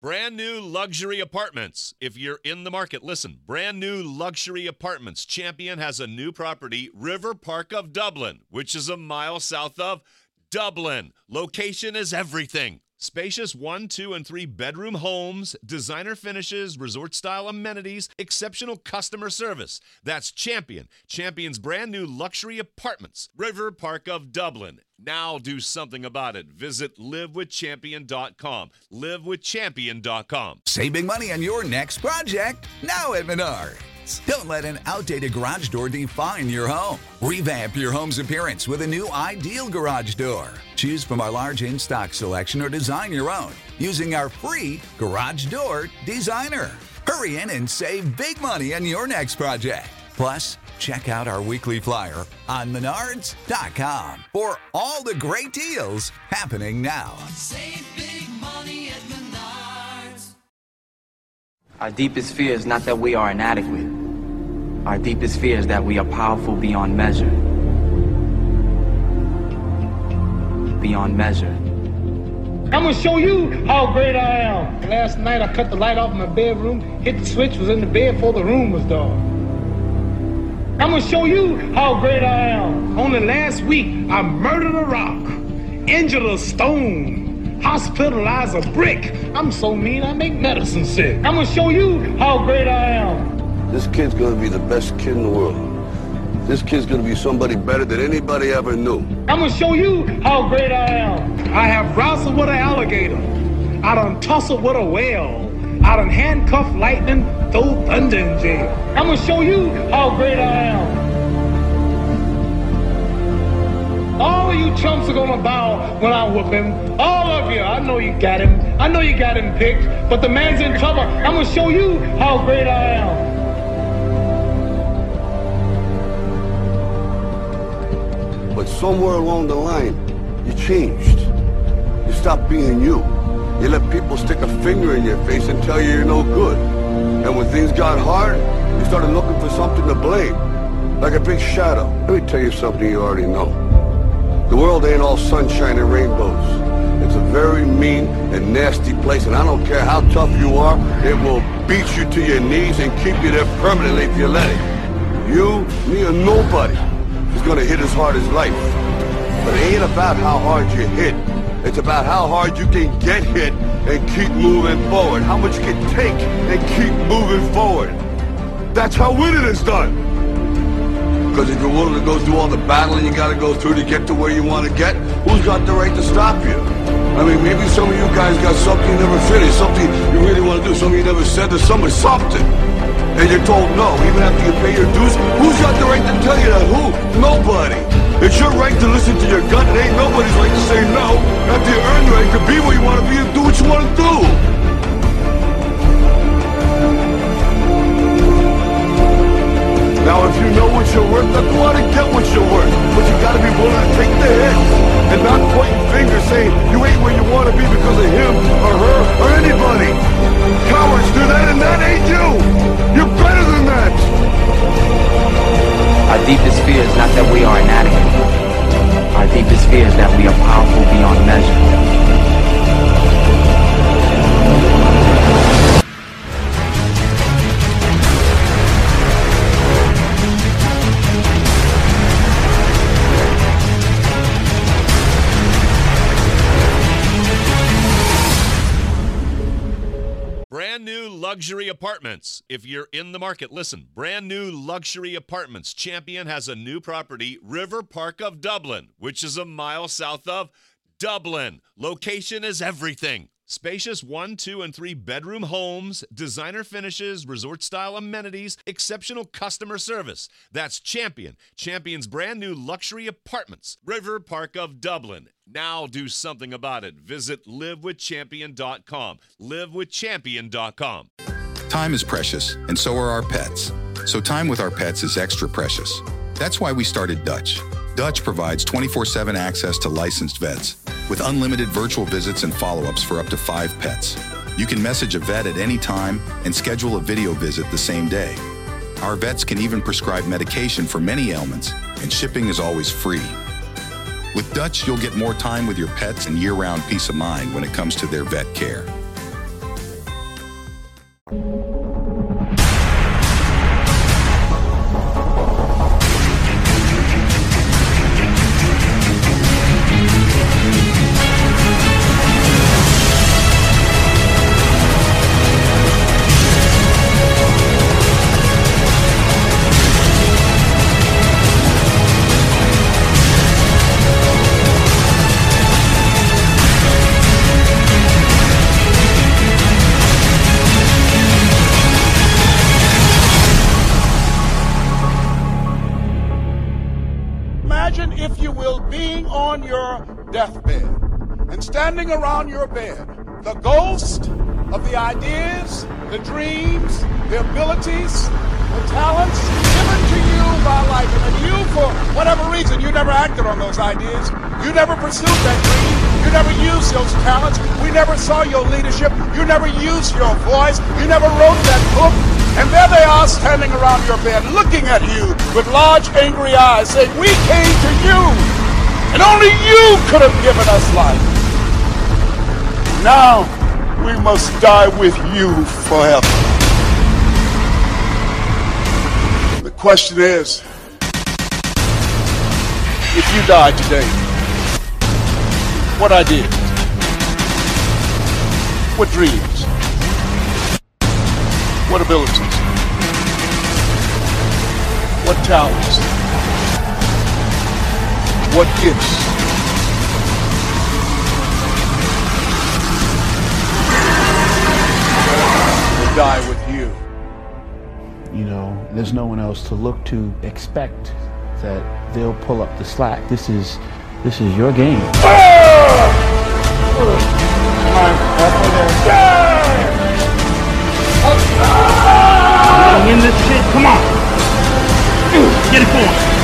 Brand new luxury apartments. If you're in the market, listen. Brand new luxury apartments. Champion has a new property, River Park of Dublin, which is a mile south of Dublin. Location is everything. Spacious 1, 2, and 3 bedroom homes, designer finishes, resort-style amenities, exceptional customer service. That's Champion. Champion's brand new luxury apartments, River Park of Dublin. Now do something about it. Visit livewithchampion.com. Livewithchampion.com. Save big money on your next project now at Menards. Don't let an outdated garage door define your home. Revamp your home's appearance with a new ideal garage door. Choose from our large in-stock selection or design your own using our free Garage Door Designer. Hurry in and save big money on your next project. Plus, check out our weekly flyer on Menards.com for all the great deals happening now. Save big money at Menards. Our deepest fear is not that we are inadequate. Our deepest fear is that we are powerful beyond measure. Beyond measure. I'm gonna show you how great I am. Last night I cut the light off in my bedroom, hit the switch, was in the bed before the room was dark. I'm gonna show you how great I am. Only last week I murdered a rock, injured a stone, hospitalized a brick. I'm so mean I make medicine sick. I'm gonna show you how great I am. This kid's gonna be the best kid in the world. This kid's gonna be somebody better than anybody ever knew. I'm gonna show you how great I am. I have wrestled with an alligator. I done tussled with a whale. I done handcuffed lightning, throw thunder in jail. I'm gonna show you how great I am. All of you chumps are gonna bow when I whoop him. All of you. I know you got him. I know you got him picked, but the man's in trouble. I'm gonna show you how great I am. But somewhere along the line, you changed. You stopped being you. You let people stick a finger in your face and tell you you're no good. And when things got hard, you started looking for something to blame, like a big shadow. Let me tell you something you already know. The world ain't all sunshine and rainbows. It's a very mean and nasty place, and I don't care how tough you are, it will beat you to your knees and keep you there permanently if you let it. You, me, or nobody is gonna hit as hard as life. But it ain't about how hard you hit. It's about how hard you can get hit and keep moving forward. How much you can take and keep moving forward. That's how winning is done. Because if you're willing to go through all the battling you gotta go through to get to where you want to get, who's got the right to stop you? I mean, maybe some of you guys got something you never finished, something you really want to do, something you never said to somebody, something. And you're told no, even after you pay your dues. Who's got the right to tell you that? Who? Nobody. It's your right to listen to your gut. It ain't nobody's right to say no. After you earn the right to be where you want to be and do what you want to do. Now, if you know what you're worth, then go out and get what you're worth. But you got to be willing to take the hits and not pointing fingers saying you ain't where you want to be because of him or her or anybody. Cowards do that, and that ain't you. You're better than that. Our deepest fear is not that we are inadequate. Our deepest fear is that we are powerful beyond measure. Brand new luxury apartments. If you're in the market, listen. Brand new luxury apartments. Champion has a new property, River Park of Dublin, which is a mile south of Dublin. Location is everything. Spacious 1, 2, and 3 bedroom homes, designer finishes, resort-style amenities, exceptional customer service. That's Champion. Champion's brand new luxury apartments, River Park of Dublin. Now do something about it. Visit livewithchampion.com. Livewithchampion.com. Time is precious, and so are our pets. So time with our pets is extra precious. That's why we started Dutch. Dutch provides 24/7 access to licensed vets with unlimited virtual visits and follow-ups for up to 5 pets. You can message a vet at any time and schedule a video visit the same day. Our vets can even prescribe medication for many ailments, and shipping is always free. With Dutch, you'll get more time with your pets and year-round peace of mind when it comes to their vet care. deathbed, and standing around your bed, the ghost of the ideas, the dreams, the abilities, the talents given to you by life, and you, for whatever reason, you never acted on those ideas. You never pursued that dream. You never used those talents. We never saw your leadership. You never used your voice. You never wrote that book. And there they are standing around your bed looking at you with large angry eyes saying, we came to you and only you could have given us life. Now we must die with you forever. The question is, if you died today, what ideas? What dreams? What abilities? What talents? What gifts? Will die with you. You know, there's no one else to look to expect that they'll pull up the slack. This is your game. Win this shit, come on. Get it going.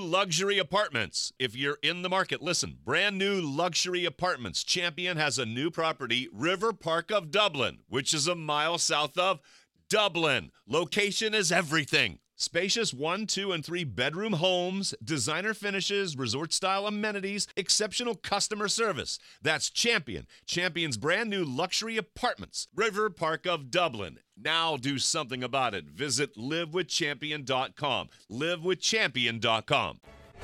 luxury apartments. If you're in the market, listen. Brand new luxury apartments. Champion has a new property, River Park of Dublin, which is a mile south of Dublin. Location is everything. Spacious 1, 2, and 3 bedroom homes, designer finishes, resort-style amenities, exceptional customer service. That's Champion. Champion's brand new luxury apartments, River Park of Dublin. Now do something about it. Visit livewithchampion.com. livewithchampion.com.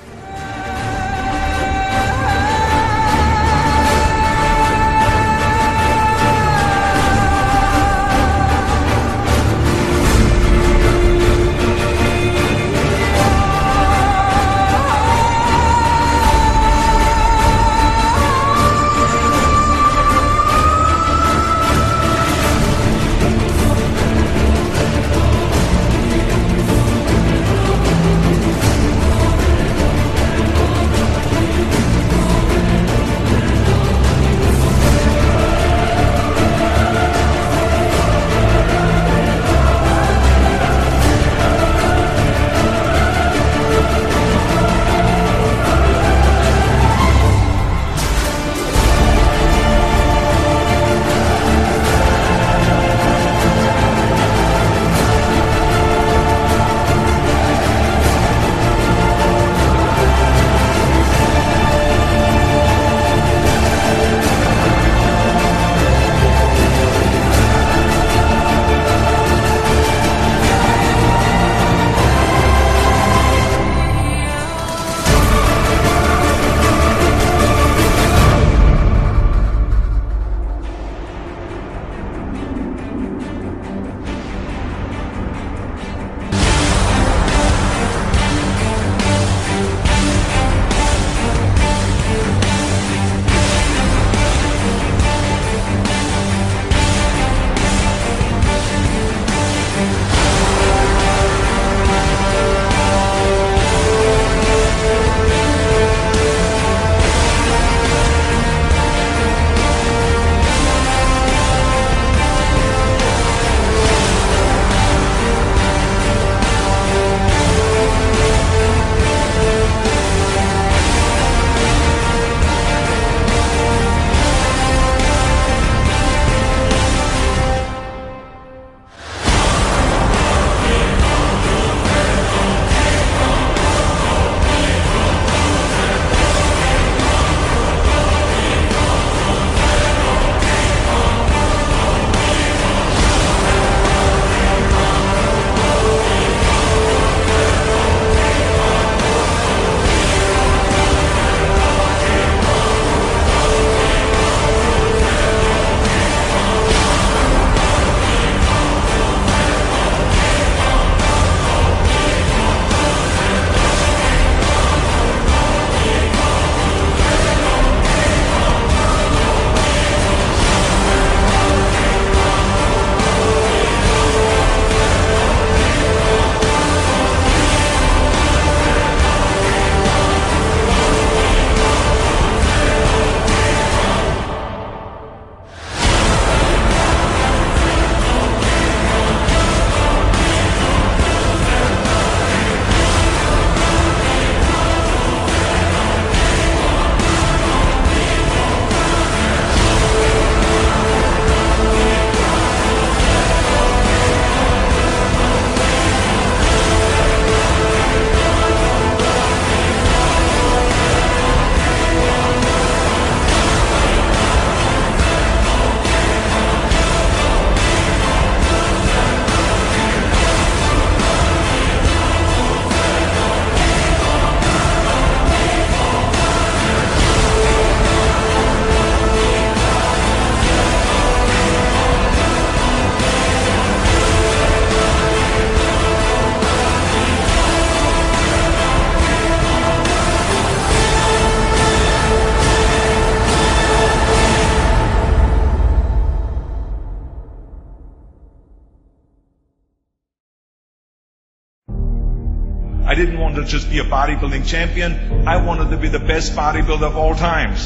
I didn't want to just be a bodybuilding champion. I wanted to be the best bodybuilder of all times.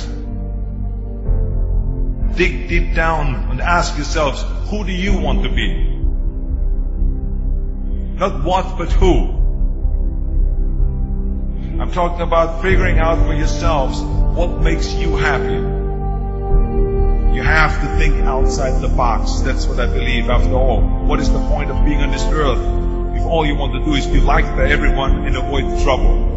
Dig deep down and ask yourselves, who do you want to be? Not what, but who. I'm talking about figuring out for yourselves what makes you happy. You have to think outside the box. That's what I believe. After all, what is the point of being on this earth if all you want to do is be liked by everyone and avoid trouble?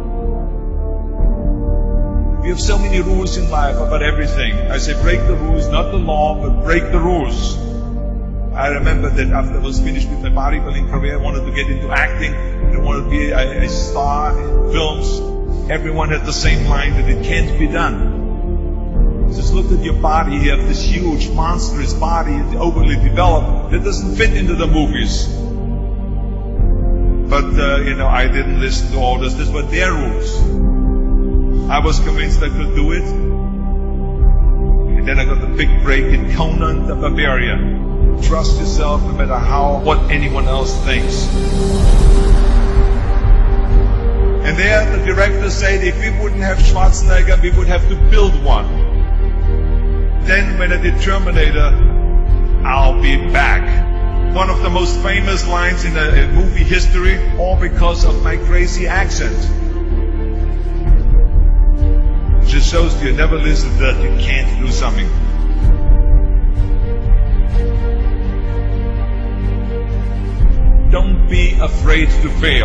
We have so many rules in life about everything. I say break the rules, not the law, but break the rules. I remember that after I was finished with my bodybuilding career, I wanted to get into acting. I wanted to be a star in films. Everyone had the same line that it can't be done. Just look at your body. You have this huge, monstrous body, overly developed, that doesn't fit into the movies. But, I didn't listen to orders. These were their rules. I was convinced I could do it. And then I got the big break in Conan the Barbarian. Trust yourself no matter what anyone else thinks. And there the director said if we wouldn't have Schwarzenegger, we would have to build one. Then when I did Terminator, I'll be back. One of the most famous lines in movie history, all because of my crazy accent. It just shows you never listen that you can't do something. Don't be afraid to fail.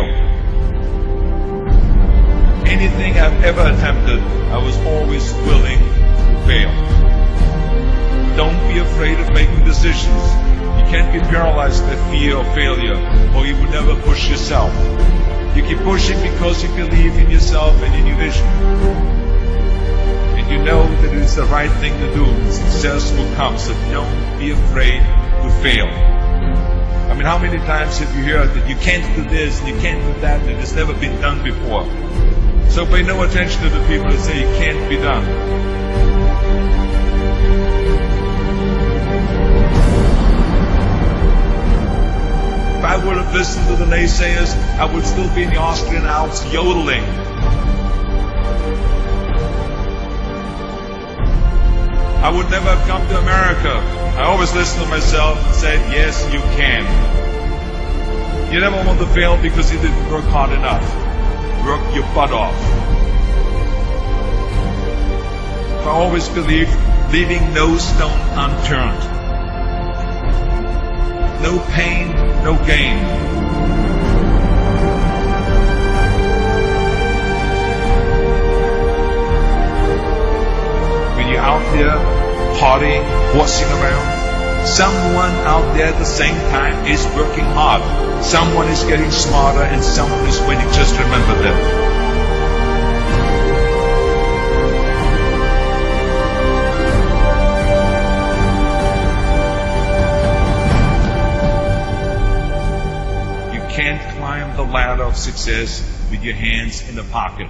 Anything I've ever attempted, I was always willing to fail. Don't be afraid of making decisions. You can't be paralyzed by fear of failure, or you will never push yourself. You keep pushing because you believe in yourself and in your vision. And you know that it is the right thing to do. Success will come, so don't be afraid to fail. I mean, how many times have you heard that you can't do this and you can't do that and it's never been done before? So pay no attention to the people that say it can't be done. If I would have listened to the naysayers, I would still be in the Austrian Alps yodeling. I would never have come to America. I always listened to myself and said, yes, you can. You never want to fail because you didn't work hard enough. Work your butt off. I always believed leaving no stone unturned. No pain, no gain. When you're out there partying, horsing around, someone out there at the same time is working hard. Someone is getting smarter and someone is winning. Just remember that. You can't climb the ladder of success with your hands in the pocket.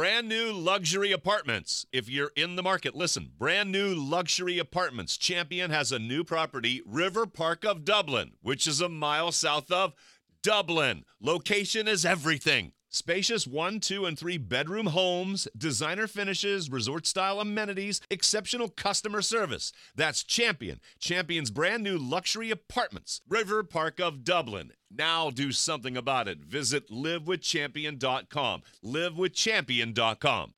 brand new luxury apartments. If you're in the market, listen, brand new luxury apartments. Champion has a new property, River Park of Dublin, which is a mile south of Dublin. Location is everything. Spacious 1, 2, and 3 bedroom homes, designer finishes, resort-style amenities, exceptional customer service. That's Champion. Champion's brand new luxury apartments, River Park of Dublin. Now do something about it. Visit livewithchampion.com. livewithchampion.com.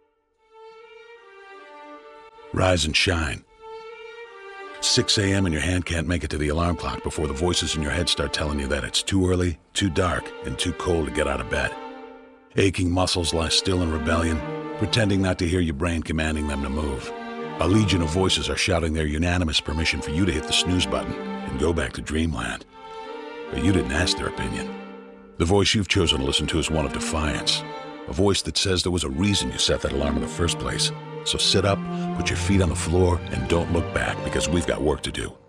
Rise and shine. 6 a.m. and your hand can't make it to the alarm clock before the voices in your head start telling you that it's too early, too dark, and too cold to get out of bed. Aching muscles lie still in rebellion, pretending not to hear your brain commanding them to move. A legion of voices are shouting their unanimous permission for you to hit the snooze button and go back to dreamland. But you didn't ask their opinion. The voice you've chosen to listen to is one of defiance. A voice that says there was a reason you set that alarm in the first place. So sit up, put your feet on the floor, and don't look back, because we've got work to do.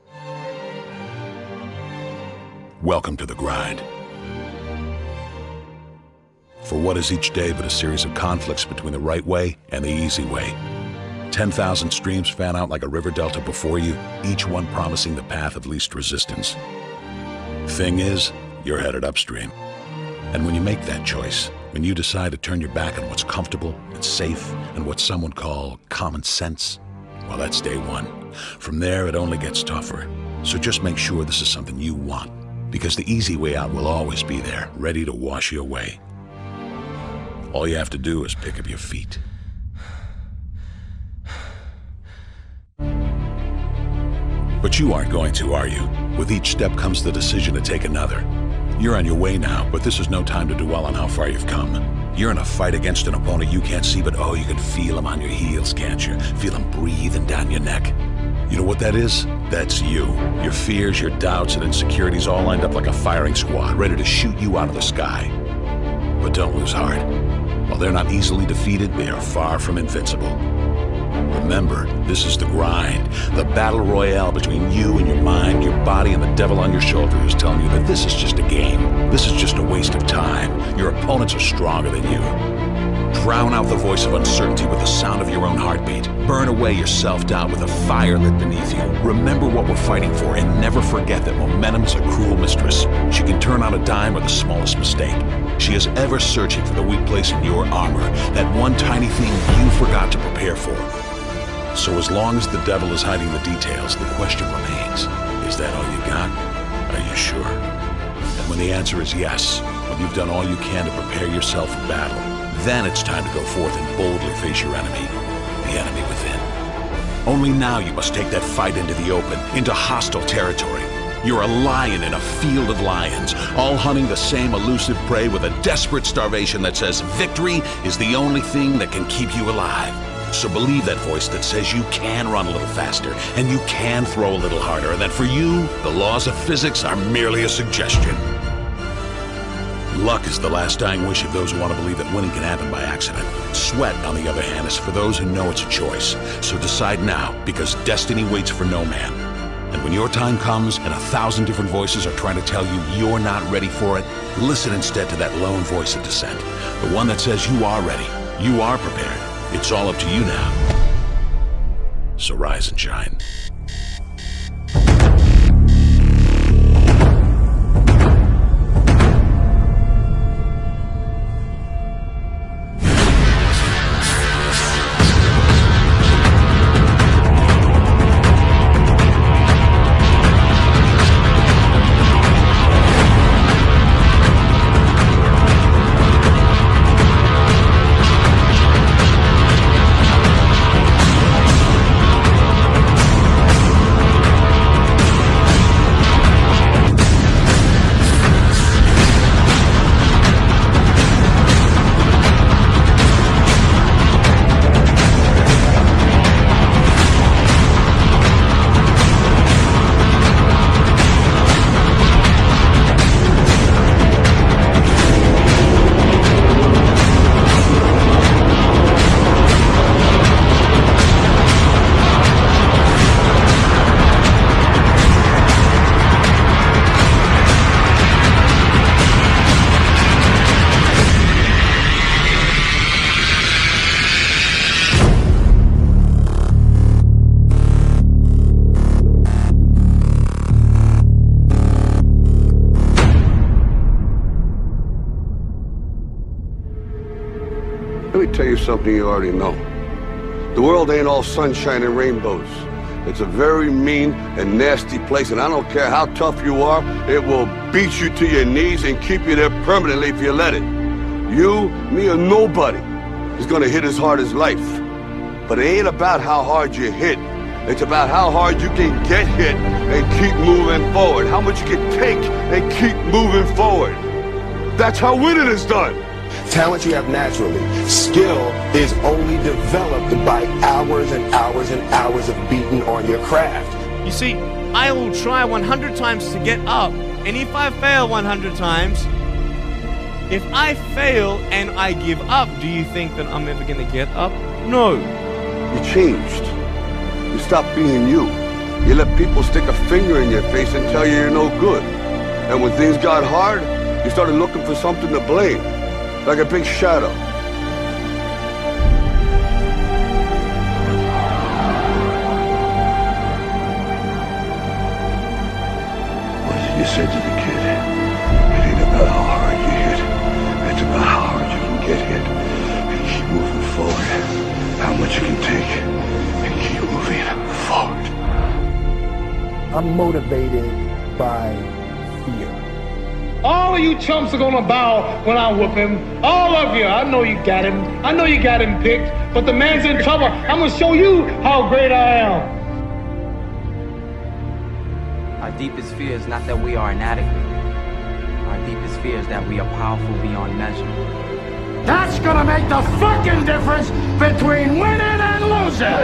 Welcome to the grind. For what is each day but a series of conflicts between the right way and the easy way? 10,000 streams fan out like a river delta before you, each one promising the path of least resistance. Thing is, you're headed upstream. And when you make that choice, when you decide to turn your back on what's comfortable and safe and what some would call common sense, well, that's day one. From there, it only gets tougher. So just make sure this is something you want, because the easy way out will always be there, ready to wash you away. All you have to do is pick up your feet. But you aren't going to, are you? With each step comes the decision to take another. You're on your way now, but this is no time to dwell on how far you've come. You're in a fight against an opponent you can't see, but oh, you can feel him on your heels, can't you? Feel him breathing down your neck. You know what that is? That's you. Your fears, your doubts, and insecurities all lined up like a firing squad, ready to shoot you out of the sky. But don't lose heart. While they're not easily defeated, they are far from invincible. Remember, this is the grind, the battle royale between you and your mind, your body, and the devil on your shoulder who's telling you that this is just a game. This is just a waste of time. Your opponents are stronger than you. Drown out the voice of uncertainty with the sound of your own heartbeat. Burn away your self-doubt with a fire lit beneath you. Remember what we're fighting for, and never forget that momentum is a cruel mistress. She can turn on a dime with the smallest mistake. She is ever searching for the weak place in your armor, that one tiny thing you forgot to prepare for. So as long as the devil is hiding the details, the question remains, is that all you got? Are you sure? And when the answer is yes, when you've done all you can to prepare yourself for battle, then it's time to go forth and boldly face your enemy, the enemy within. Only now you must take that fight into the open, into hostile territory. You're a lion in a field of lions, all hunting the same elusive prey with a desperate starvation that says victory is the only thing that can keep you alive. So believe that voice that says you can run a little faster, and you can throw a little harder, and that for you, the laws of physics are merely a suggestion. Luck is the last dying wish of those who want to believe that winning can happen by accident. Sweat, on the other hand, is for those who know it's a choice. So decide now, because destiny waits for no man. And when your time comes and 1,000 different voices are trying to tell you you're not ready for it, listen instead to that lone voice of dissent. The one that says you are ready, you are prepared. It's all up to you now. So rise and shine. tell you something you already know. The world ain't all sunshine and rainbows. It's a very mean and nasty place, and I don't care how tough you are, it will beat you to your knees and keep you there permanently if you let it. You, me, or nobody is gonna hit as hard as life. But it ain't about how hard you hit. It's about how hard you can get hit and keep moving forward. How much you can take and keep moving forward. That's how winning is done. Talent you have naturally. Skill is only developed by hours and hours and hours of beating on your craft. You see, I will try 100 times to get up, and if I fail 100 times, if I fail and I give up, do you think that I'm ever going to get up? No. You changed. You stopped being you. You let people stick a finger in your face and tell you you're no good. And when things got hard, you started looking for something to blame. Like a big shadow. What did you say to the kid? It ain't about how hard you hit. It's about how hard you can get hit. And keep moving forward. How much you can take. And keep moving forward. I'm motivated by fear. All of you chumps are gonna bow when I whoop him. All of you. I know you got him. I know you got him picked. But the man's in trouble. I'm gonna show you how great I am. Our deepest fear is not that we are inadequate. Our deepest fear is that we are powerful beyond measure. That's gonna make the fucking difference between winning and losing.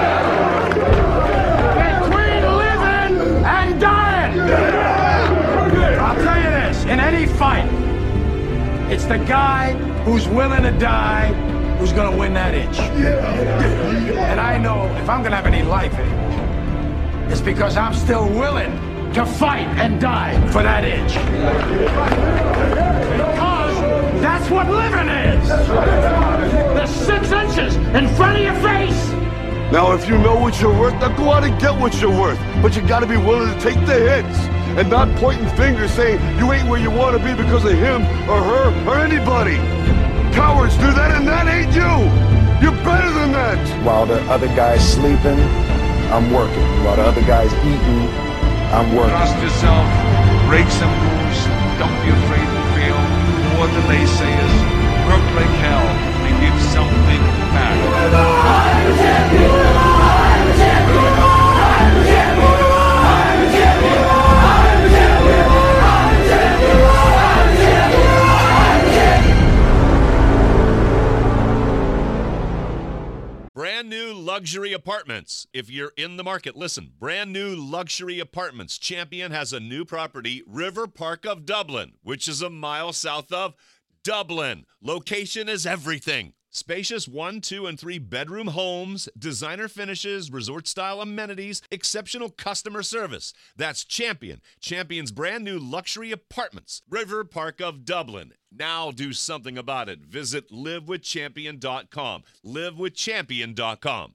Between living and dying. I'll tell you this, in any fight, it's the guy who's willing to die who's gonna win that inch. And I know if I'm gonna have any life in it, it's because I'm still willing to fight and die for that inch. Because that's what living is. The 6 inches in front of your face. Now, if you know what you're worth, now go out and get what you're worth. But you gotta be willing to take the hits. And not pointing fingers saying you ain't where you want to be because of him or her or anybody. Cowards do that, and that ain't you. You're better than that. While the other guy's sleeping, I'm working. While the other guy's eating, I'm working. Trust yourself, break some rules, don't be afraid to fail, ignore the naysayers, work like hell, and give something back. I'm a champion, I'm a champion, I'm a champion, I'm a champion. Brand new luxury apartments. If you're in the market, listen. Brand new luxury apartments. Champion has a new property, River Park of Dublin, which is a mile south of Dublin. Location is everything. Spacious 1, 2, and 3 bedroom homes, designer finishes, resort-style amenities, exceptional customer service. That's Champion. Champion's brand new luxury apartments, River Park of Dublin. Now do something about it. Visit livewithchampion.com. Livewithchampion.com.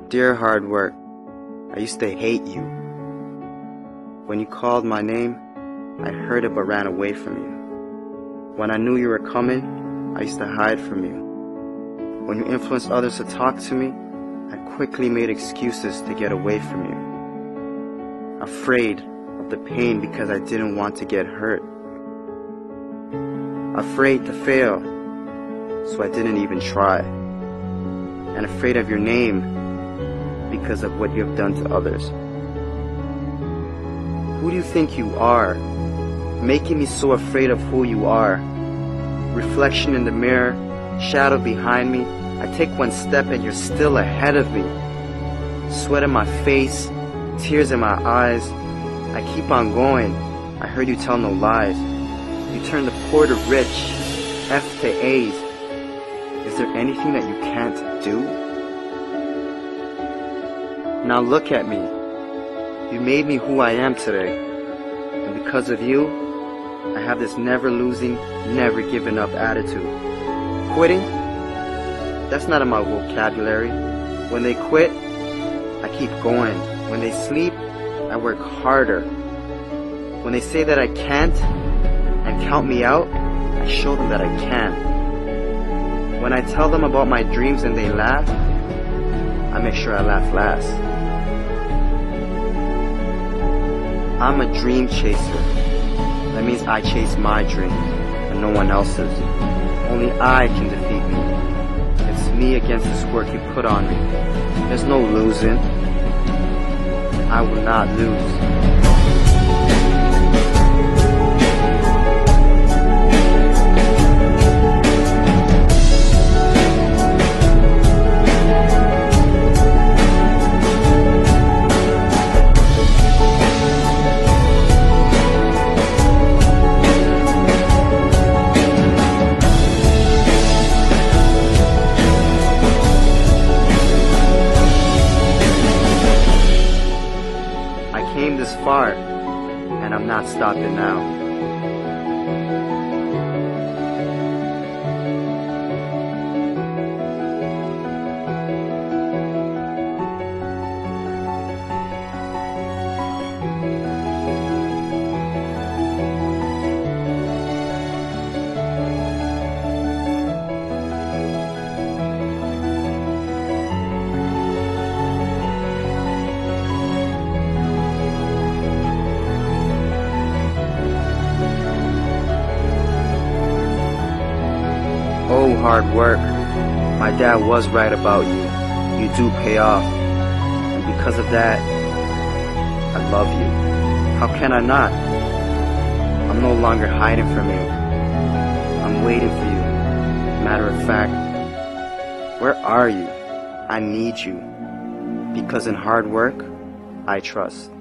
Dear Hard Work, I used to hate you. When you called my name, I heard it but ran away from you. When I knew you were coming, I used to hide from you. When you influenced others to talk to me, I quickly made excuses to get away from you. Afraid of the pain because I didn't want to get hurt. Afraid to fail, so I didn't even try. And afraid of your name because of what you have done to others. Who do you think you are? Making me so afraid of who you are. Reflection in the mirror, shadow behind me. I take one step and you're still ahead of me. Sweat in my face, tears in my eyes. I keep on going. I heard you tell no lies. You turn the poor to rich, F to A's. Is there anything that you can't do? Now look at me. You made me who I am today. And because of you, I have this never losing, never giving up attitude. Quitting? That's not in my vocabulary. When they quit, I keep going. When they sleep, I work harder. When they say that I can't and count me out, I show them that I can. When I tell them about my dreams and they laugh, I make sure I laugh last. I'm a dream chaser. That means I chase my dream and no one else's. Only I can defeat me. It's me against the squirt you put on me. There's no losing. I will not lose. Far, and I'm not stopping now. Oh, hard work. My dad was right about you. You do pay off. And because of that, I love you. How can I not? I'm no longer hiding from you. I'm waiting for you. Matter of fact, where are you? I need you. Because in hard work, I trust.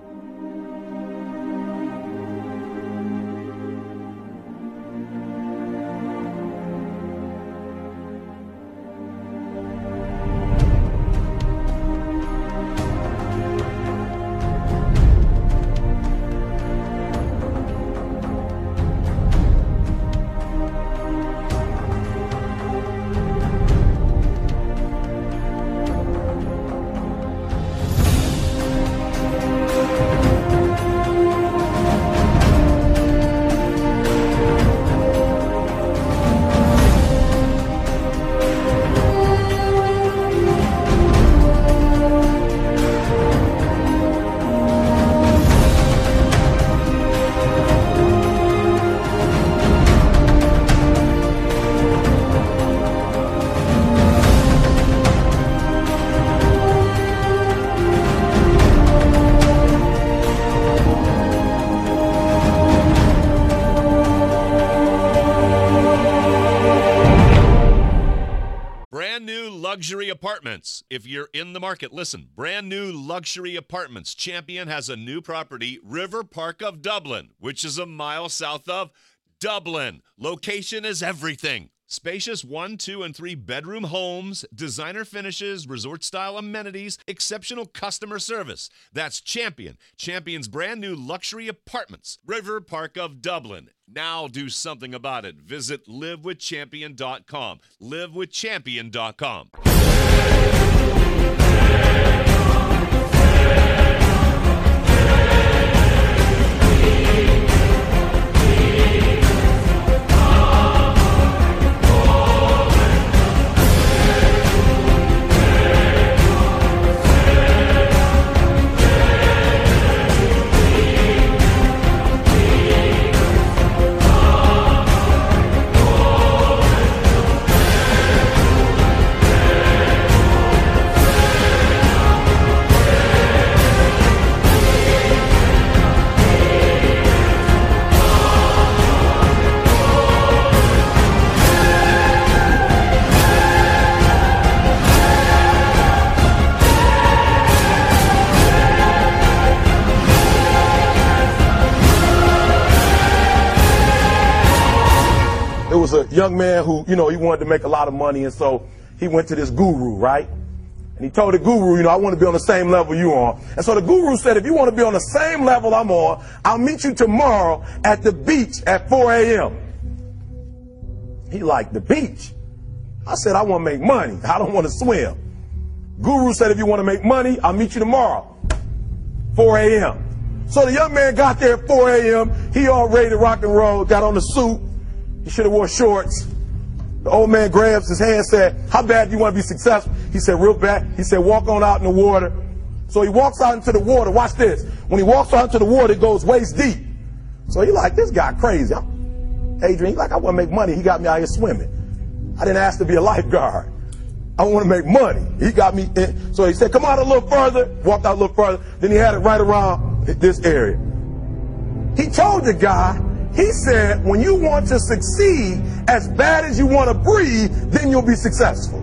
Luxury apartments. If you're in the market, listen. Brand new luxury apartments. Champion has a new property, River Park of Dublin, which is a mile south of Dublin. Location is everything. Spacious 1, 2, and 3 bedroom homes, designer finishes, resort-style amenities, exceptional customer service. That's Champion. Champion's brand new luxury apartments, River Park of Dublin. Now do something about it. Visit livewithchampion.com. livewithchampion.com. There was a young man who, he wanted to make a lot of money, and so he went to this guru, right? And he told the guru, I want to be on the same level you are. And so the guru said, if you want to be on the same level I'm on, I'll meet you tomorrow at the beach at 4 a.m. He liked the beach. I said, I want to make money. I don't want to swim. Guru said, if you want to make money, I'll meet you tomorrow, 4 a.m. So the young man got there at 4 a.m. He all ready to rock and roll, got on the suit. He should have wore shorts. The old man grabs his hand and said, how bad do you want to be successful? He said, real bad. He said, walk on out in the water. So he walks out into the water. Watch this. When he walks out into the water, it goes waist deep. So he like, this guy crazy. Adrian, he like, I want to make money. He got me out here swimming. I didn't ask to be a lifeguard. I want to make money. He got me in. So he said, come out a little further. Walked out a little further. Then he had it right around this area. He told the guy, he said, when you want to succeed as bad as you want to breathe, then you'll be successful.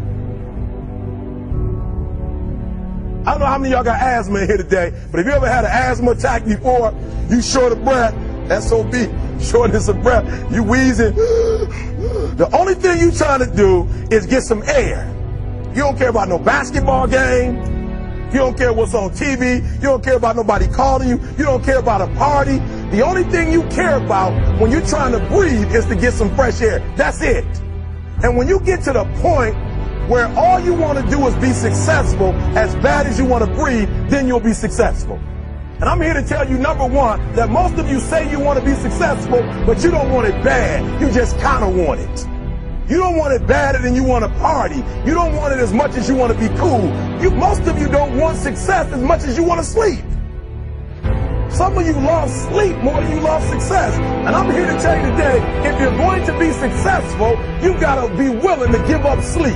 I don't know how many of y'all got asthma in here today, but if you ever had an asthma attack before, you short of breath, SOB, shortness of breath, you wheezing. The only thing you trying to do is get some air. You don't care about no basketball game. You don't care what's on TV. You don't care about nobody calling you. You don't care about a party. The only thing you care about when you're trying to breathe is to get some fresh air. That's it. And when you get to the point where all you want to do is be successful as bad as you want to breathe, then you'll be successful. And I'm here to tell you, number one, that most of you say you want to be successful, but you don't want it bad. You just kind of want it. You don't want it badder than you want to party. You don't want it as much as you want to be cool. Most of you don't want success as much as you want to sleep. Some of you love sleep more than you love success. And I'm here to tell you today, if you're going to be successful, you've got to be willing to give up sleep.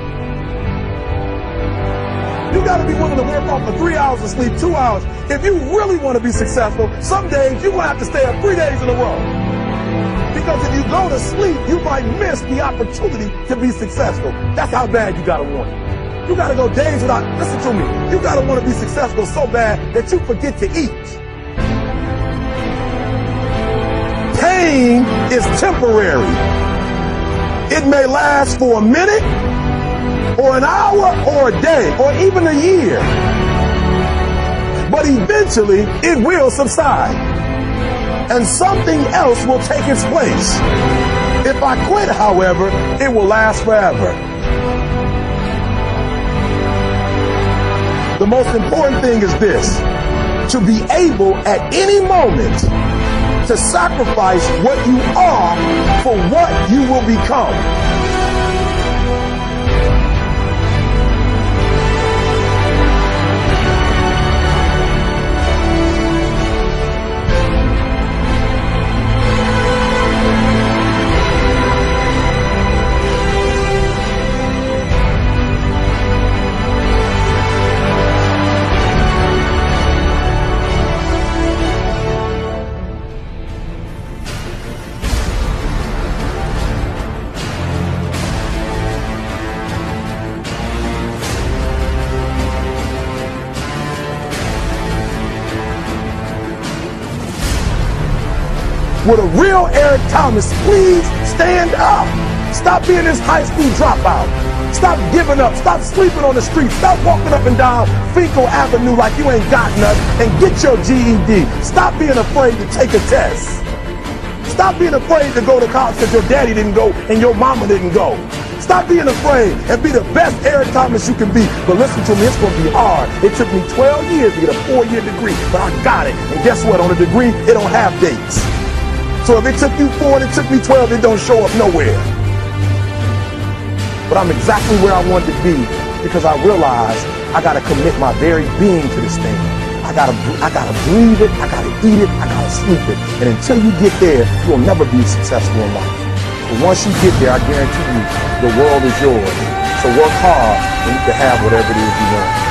You got to be willing to work off for 3 hours of sleep, 2 hours. If you really want to be successful, some days you're going to have to stay up 3 days in a row. Because if you go to sleep, you might miss the opportunity to be successful. That's how bad you got to want it. You got to go days without, listen to me, you got to want to be successful so bad that you forget to eat. Pain is temporary. It may last for a minute, or an hour, or a day, or even a year. But eventually, it will subside. And something else will take its place. If I quit, however, it will last forever. The most important thing is this: to be able at any moment to sacrifice what you are for what you will become. With a real Eric Thomas, please stand up. Stop being this high school dropout. Stop giving up. Stop sleeping on the street. Stop walking up and down Fenkell Avenue like you ain't got nothing, and get your GED. Stop being afraid to take a test. Stop being afraid to go to college because your daddy didn't go and your mama didn't go. Stop being afraid and be the best Eric Thomas you can be. But listen to me, it's going to be hard. It took me 12 years to get a 4-year degree, but I got it. And guess what? On a degree, it don't have dates. So if it took you 4 and it took me 12, it don't show up nowhere. But I'm exactly where I wanted to be because I realized I got to commit my very being to this thing. I gotta breathe it, I gotta eat it, I gotta sleep it. And until you get there, you'll never be successful in life. But once you get there, I guarantee you, the world is yours. So work hard and you can have whatever it is you want.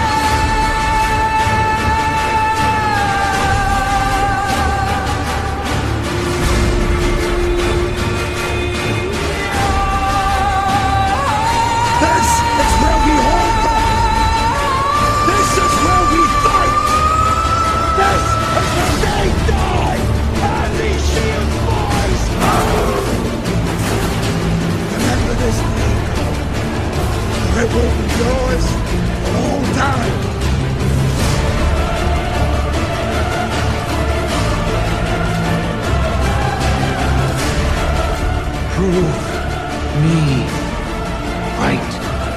It will be yours for all time. Prove me right.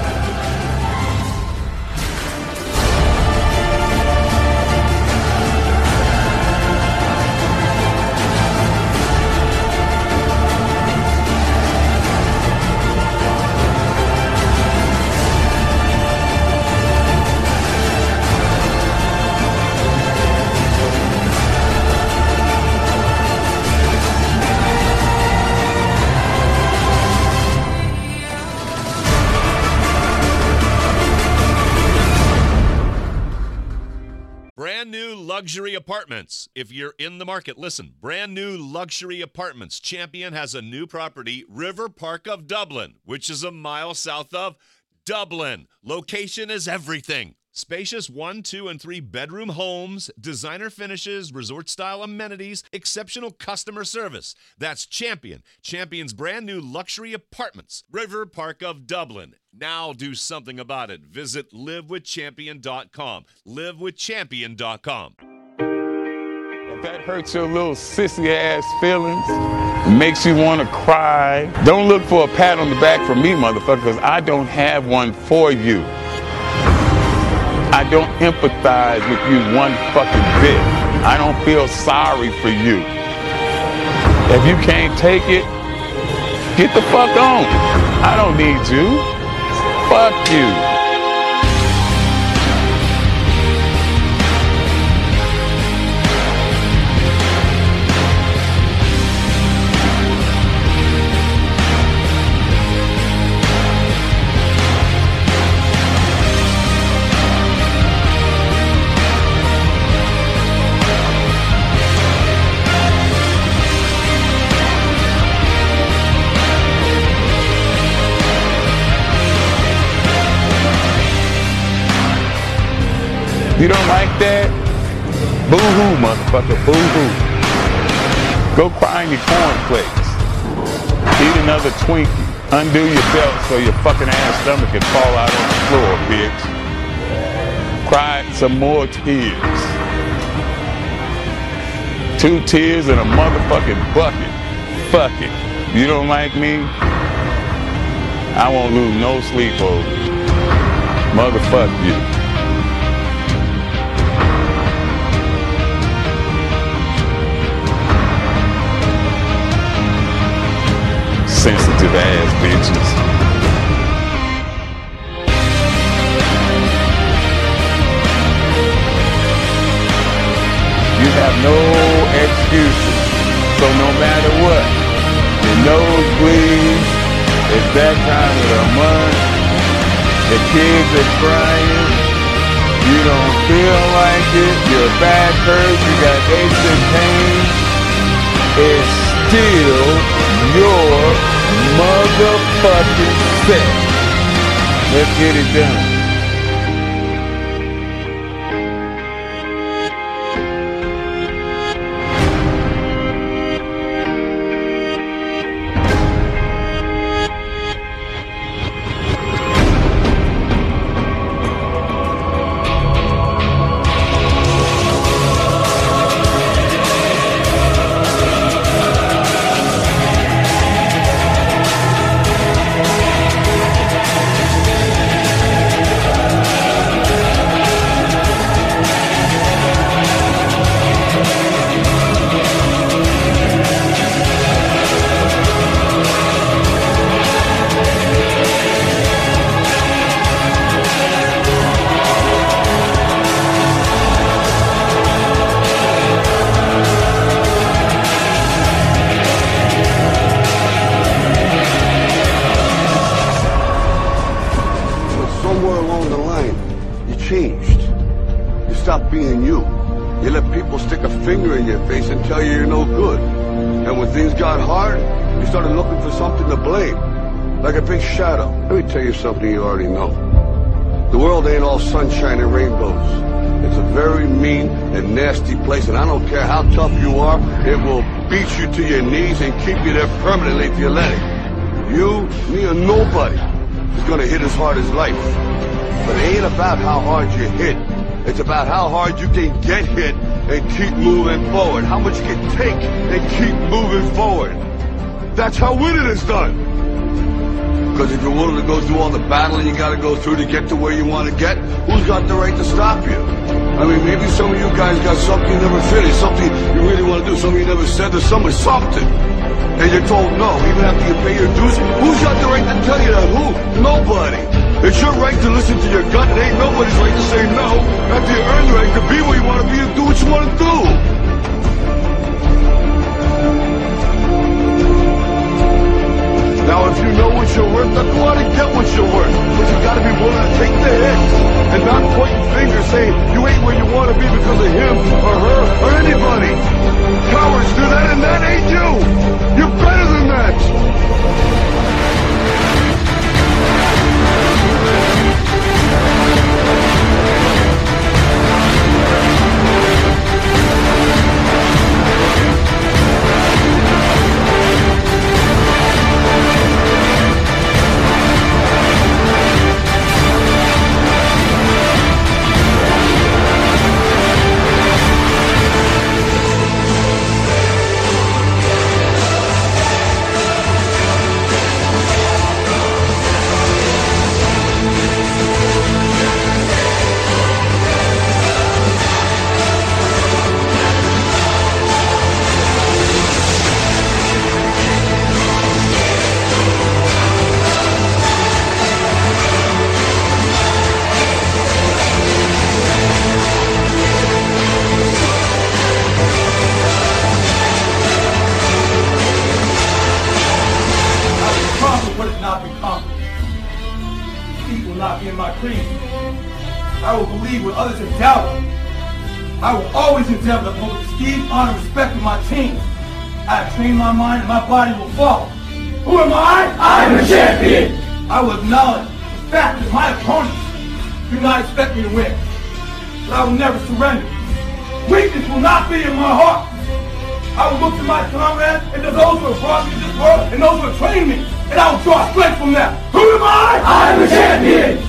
Brand new luxury apartments. If you're in the market, listen. Brand new luxury apartments. Champion has a new property, River Park of Dublin, which is a mile south of Dublin. Location is everything. Spacious 1, 2, and 3 bedroom homes, designer finishes, resort-style amenities, exceptional customer service. That's Champion. Champion's brand new luxury apartments, River Park of Dublin. Now do something about it. Visit livewithchampion.com. livewithchampion.com. If that hurts your little sissy-ass feelings, makes you want to cry, don't look for a pat on the back from me, motherfucker, because I don't have one for you. I don't empathize with you one fucking bit. I don't feel sorry for you. If you can't take it, get the fuck on. I don't need you. Fuck you. You don't like that? Boo-hoo, motherfucker, boo-hoo. Go cry in your cornflakes. Eat another Twinkie. Undo your belt so your fucking ass stomach can fall out on the floor, bitch. Cry some more tears. 2 tears in a motherfucking bucket. Fuck it. You don't like me? I won't lose no sleep over it. Motherfuck you. Sensitive ass bitches. You have no excuses. So no matter what, your nose bleeds, it's that time of the month, the kids are crying, you don't feel like it, your back hurts, you got aches and pains, it's still your motherfucking set. Let's get it done. tell you you're no good. And when things got hard, you started looking for something to blame, like a big shadow. Let me tell you something you already know. The world ain't all sunshine and rainbows. It's a very mean and nasty place, and I don't care how tough you are, it will beat you to your knees and keep you there permanently if you let it. You, me, or nobody is gonna hit as hard as life. But it ain't about how hard you hit. It's about how hard you can get hit and keep moving forward. How much you can take and keep moving forward. That's how winning is done. Because if you're willing to go through all the battling you got to go through to get to where you want to get, who's got the right to stop you? I mean, maybe some of you guys got something you never finished, something you really want to do, something you never said to someone, something. And you're told no, even after you pay your dues. Who's got the right to tell you that? Who? Nobody. It's your right to listen to your gut. It ain't nobody's right to say no after you earn the right to be where you want to be and do what you want to do. Now, if you know what you're worth, then go out and get what you're worth. But you gotta be willing to take the hits and not pointing fingers saying you ain't where you want to be because of him or her or anybody. Cowards do that, and that ain't you. You're better than that. I will believe what others have doubted. I will always endeavor to uphold esteem, honor, and respect of my team. I have trained my mind and my body will follow. Who am I? I am a champion. I will acknowledge the fact that my opponents do not expect me to win. But I will never surrender. Weakness will not be in my heart. I will look to my comrades and to those who have brought me to this world and those who have trained me, and I will draw strength from them. Who am I? I am a champion.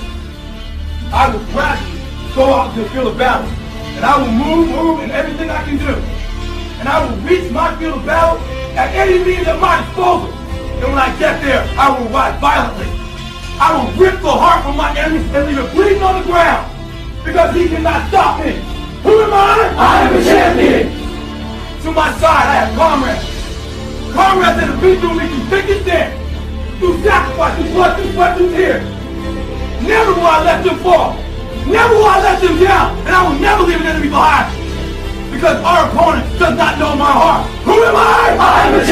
I will gradually go out to the field of battle, and I will move in everything I can do. And I will reach my field of battle at any means at my disposal. And when I get there, I will rise violently. I will rip the heart from my enemy and leave it bleeding on the ground, because he cannot stop me. Who am I? I am a champion. To my side, I have comrades. Comrades that have been through me through thick and thin, through sacrifice, through blood, through sweat, through tears. Never will I let them fall. Never will I let them down. And I will never leave an enemy behind. Because our opponent does not know my heart. Who am I? I am a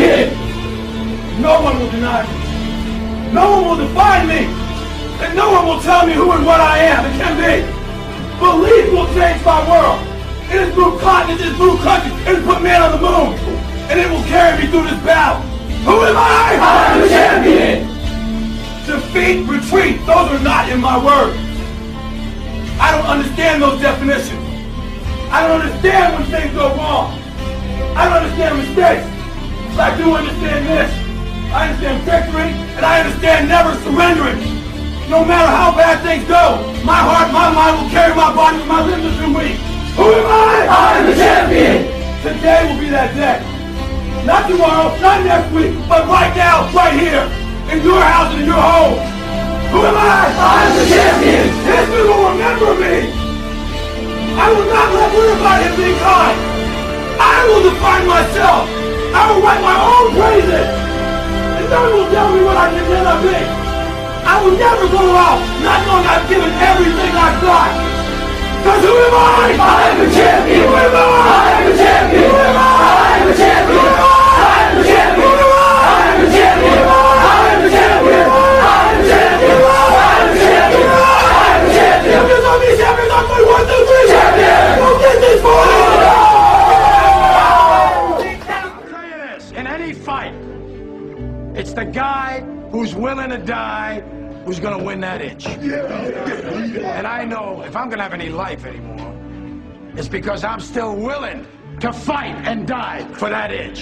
champion. No one will deny me. No one will define me. And no one will tell me who and what I am. It can be. Belief will change my world. It is through continents, it is through countries, it has put man on the moon. And it will carry me through this battle. Who am I? I am a champion. Defeat, retreat, those are not in my words. I don't understand those definitions. I don't understand when things go wrong. I don't understand mistakes. But I do understand this. I understand victory, and I understand never surrendering. No matter how bad things go, my heart, my mind will carry my body when my limbs are too weak. Who am I? I am the champion. Today will be that day. Not tomorrow, not next week, but right now, right here, in your house and in your home. Who am I? I am the champion. History will remember me. I will not let everybody be kind. I will define myself. I will write my own praises. And no one will tell me what I can never be. I will never go out not knowing I've given everything I've got. Because who am I? I am a champion. Who am I? I am a champion. Who am I? I am a champion. Who am I? I am a champion. Who am I? I am a champion. I am a champion. I am a champion. I am a champion. I am a champion. Champions on me, champions on me. 1, 2, 3. Champion. Go get this boy. the guy who's willing to die who's gonna win that inch. And I know if I'm gonna have any life anymore, it's because I'm still willing to fight and die for that inch.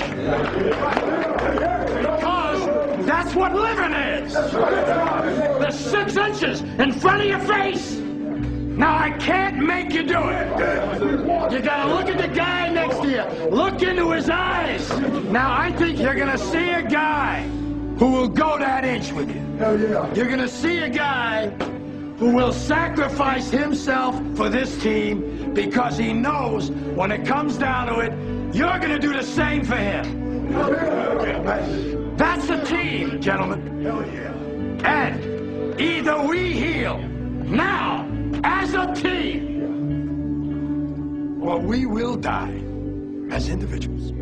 Because that's what living is. The 6 inches in front of your face. Now, I can't make you do it. You gotta look at the guy next to you. Look into his eyes. Now, I think you're gonna see a guy who will go that inch with you. You're gonna see a guy who will sacrifice himself for this team because he knows when it comes down to it, you're gonna do the same for him. That's the team, gentlemen. And either we heal now as a team, or we will die as individuals.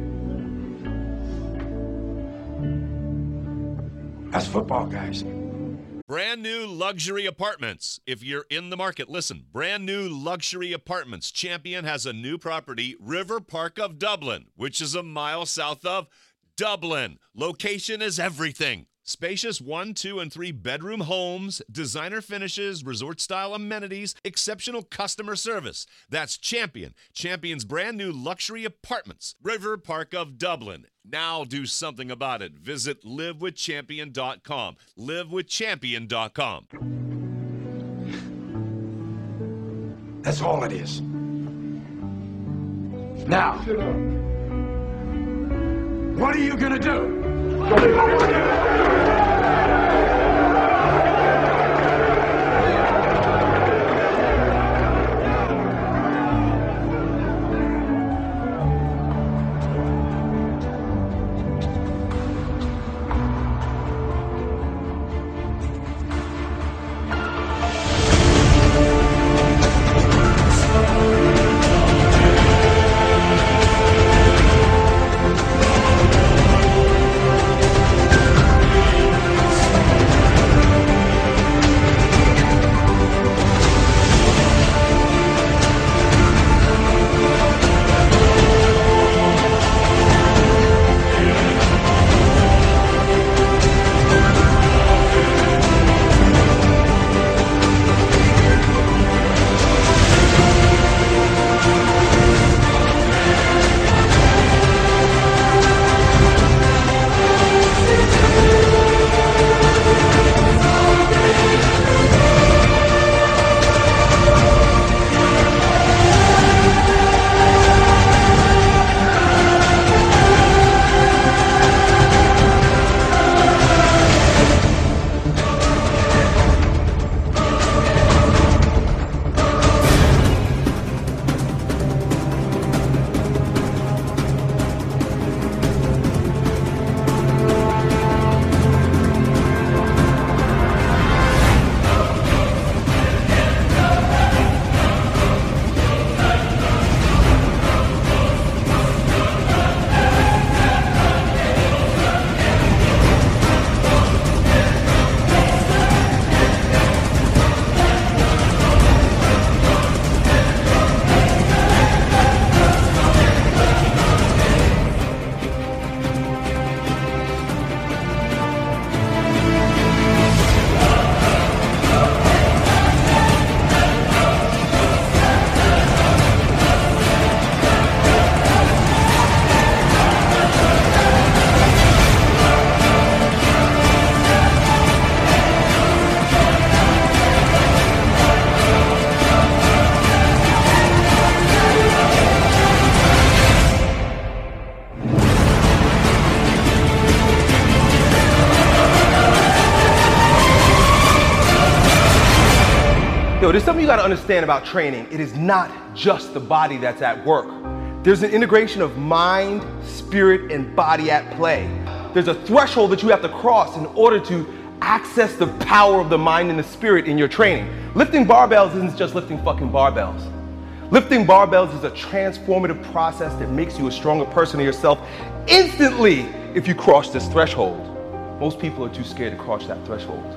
That's football, guys. Brand new luxury apartments. If you're in the market, listen. Brand new luxury apartments. Champion has a new property, River Park of Dublin, which is a mile south of Dublin. Location is everything. Spacious 1, 2, and 3 bedroom homes, designer finishes, resort-style amenities, exceptional customer service. That's Champion. Champion's brand new luxury apartments, River Park of Dublin. Now do something about it. Visit livewithchampion.com. Livewithchampion.com. That's all it is. Now, what are you gonna do? Yo, there's something you gotta understand about training. It is not just the body that's at work. There's an integration of mind, spirit, and body at play. There's a threshold that you have to cross in order to access the power of the mind and the spirit in your training. Lifting barbells isn't just lifting fucking barbells. Lifting barbells is a transformative process that makes you a stronger person of yourself instantly if you cross this threshold. Most people are too scared to cross that threshold.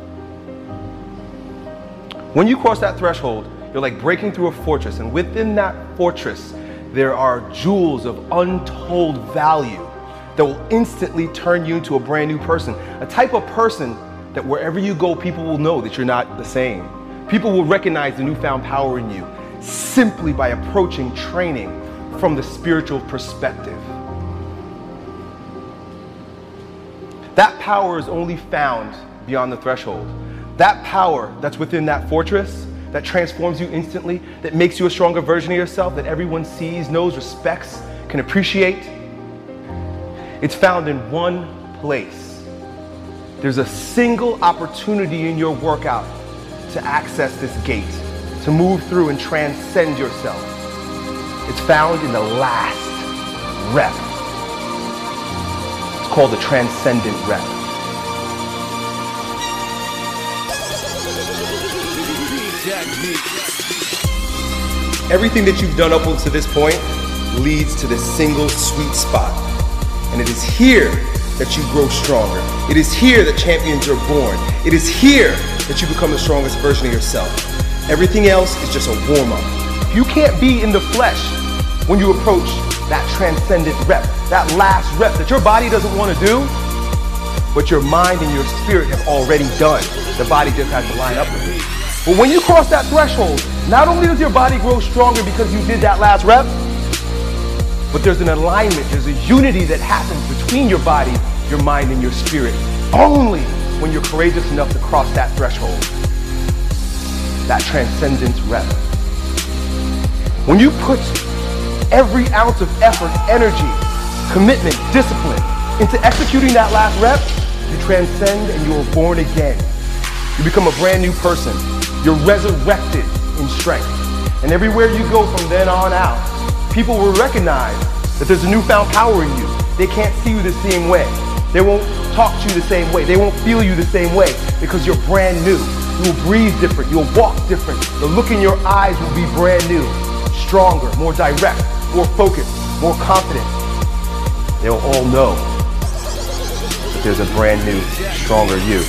When you cross that threshold, you're like breaking through a fortress, and within that fortress, there are jewels of untold value that will instantly turn you into a brand new person. A type of person that wherever you go, people will know that you're not the same. People will recognize the newfound power in you simply by approaching training from the spiritual perspective. That power is only found beyond the threshold. That power that's within that fortress, that transforms you instantly, that makes you a stronger version of yourself, that everyone sees, knows, respects, can appreciate, it's found in one place. There's a single opportunity in your workout to access this gate, to move through and transcend yourself. It's found in the last rep. It's called the transcendent rep. Everything that you've done up until this point leads to this single sweet spot. And it is here that you grow stronger. It is here that champions are born. It is here that you become the strongest version of yourself. Everything else is just a warm-up. You can't be in the flesh when you approach that transcendent rep, that last rep that your body doesn't want to do, but your mind and your spirit have already done. The body just has to line up with it. But when you cross that threshold, not only does your body grow stronger because you did that last rep, but there's an alignment, there's a unity that happens between your body, your mind, and your spirit, only when you're courageous enough to cross that threshold, that transcendence rep. When you put every ounce of effort, energy, commitment, discipline into executing that last rep, you transcend and you are born again. You become a brand new person. You're resurrected in strength. And everywhere you go from then on out, people will recognize that there's a newfound power in you. They can't see you the same way. They won't talk to you the same way. They won't feel you the same way because you're brand new. You will breathe different. You'll walk different. The look in your eyes will be brand new, stronger, more direct, more focused, more confident. They'll all know that there's a brand new, stronger you.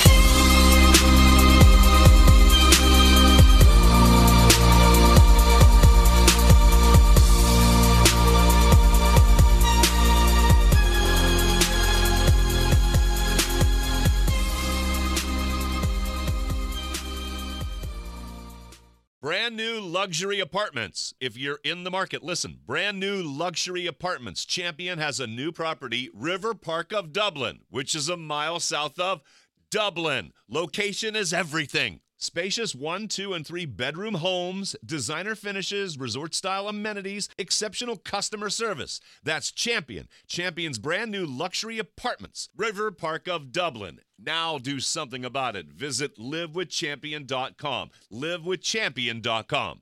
Brand new luxury apartments. If you're in the market, listen. Brand new luxury apartments. Champion has a new property, River Park of Dublin, which is a mile south of Dublin. Location is everything. Spacious 1, 2, and 3 bedroom homes, designer finishes, resort-style amenities, exceptional customer service. That's Champion. Champion's brand new luxury apartments, River Park of Dublin. Now do something about it. Visit livewithchampion.com. livewithchampion.com.